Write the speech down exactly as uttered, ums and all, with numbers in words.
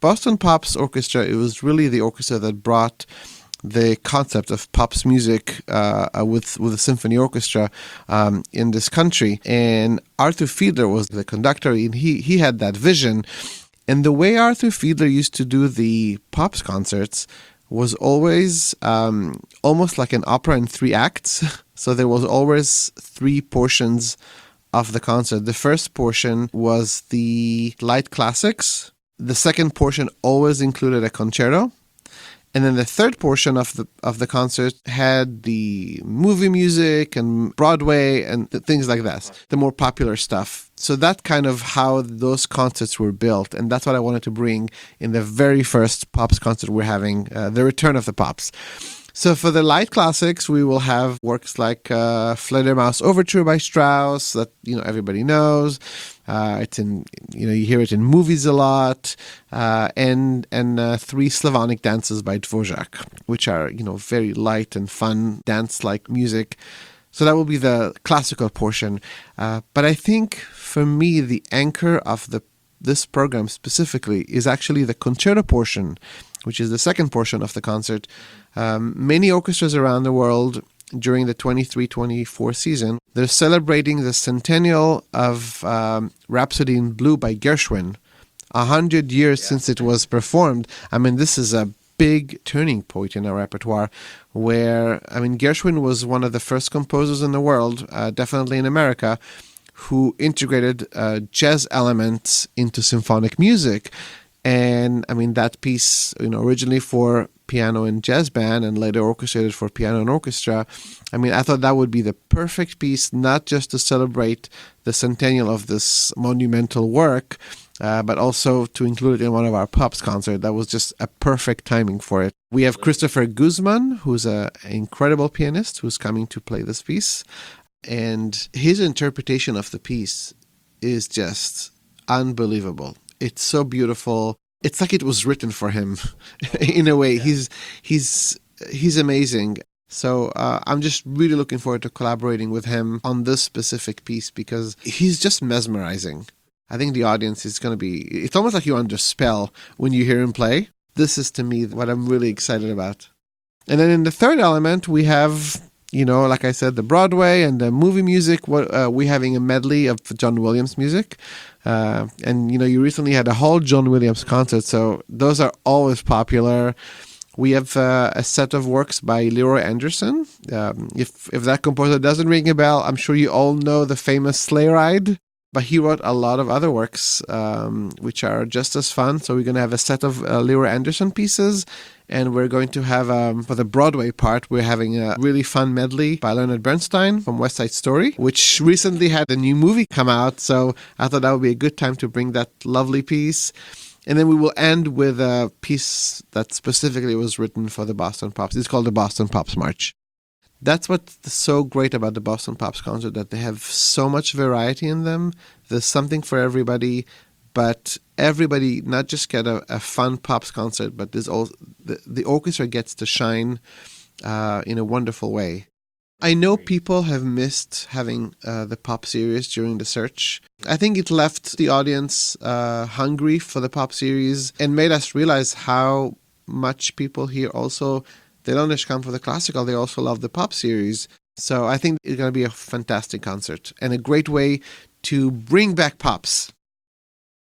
Boston Pops Orchestra, it was really the orchestra that brought the concept of pops music uh, with with a symphony orchestra um, in this country. And Arthur Fiedler was the conductor, and he, he had that vision. And the way Arthur Fiedler used to do the pops concerts was always um, almost like an opera in three acts. So there was always three portions of the concert. The first portion was the light classics. The second portion always included a concerto. And then the third portion of the of the concert had the movie music and Broadway and th- things like that, the more popular stuff. So that's kind of how those concerts were built. And that's what I wanted to bring in the very first Pops concert we're having, uh, the return of the Pops. So for the light classics, we will have works like uh, Fledermaus Overture by Strauss that you know everybody knows. Uh, it's in you know you hear it in movies a lot, uh, and and uh, three Slavonic dances by Dvorak, which are you know very light and fun dance-like music. So that will be the classical portion. Uh, but I think for me the anchor of the this program specifically is actually the concerto portion, which is the second portion of the concert. Um, many orchestras around the world during the twenty-three twenty-four season, they're celebrating the centennial of um, Rhapsody in Blue by Gershwin. A hundred years yeah. since it was performed. I mean, this is a big turning point in our repertoire where, I mean, Gershwin was one of the first composers in the world, uh, definitely in America, who integrated uh, jazz elements into symphonic music. And I mean, that piece, you know, originally for piano and jazz band and later orchestrated for piano and orchestra. I mean, I thought that would be the perfect piece, not just to celebrate the centennial of this monumental work, uh, but also to include it in one of our Pops concerts. That was just a perfect timing for it. We have Christopher Guzman, who's an incredible pianist, who's coming to play this piece. And his interpretation of the piece is just unbelievable. It's so beautiful. It's like it was written for him in a way. Yeah. He's he's he's amazing. So uh, I'm just really looking forward to collaborating with him on this specific piece because he's just mesmerizing. I think the audience is going to be, it's almost like you're under spell when you hear him play. This is to me what I'm really excited about. And then in the third element, we have, you know, like I said, the Broadway and the movie music. What uh, we're having a medley of John Williams music. Uh, and, you know, you recently had a whole John Williams concert, so those are always popular. We have uh, a set of works by Leroy Anderson. Um, if if that composer doesn't ring a bell, I'm sure you all know the famous Sleigh Ride. But he wrote a lot of other works, um, which are just as fun. So we're going to have a set of uh, Leroy Anderson pieces. And we're going to have, um, for the Broadway part, we're having a really fun medley by Leonard Bernstein from West Side Story, which recently had a new movie come out. So I thought that would be a good time to bring that lovely piece. And then we will end with a piece that specifically was written for the Boston Pops. It's called the Boston Pops March. That's what's so great about the Boston Pops concert, that they have so much variety in them. There's something for everybody, but everybody not just get a, a fun Pops concert, but there's also, the, the orchestra gets to shine uh, in a wonderful way. I know people have missed having uh, the Pop series during the search. I think it left the audience uh, hungry for the Pop series and made us realize how much people here also, they don't just come for the classical, they also love the Pop series. So I think it's going to be a fantastic concert and a great way to bring back Pops.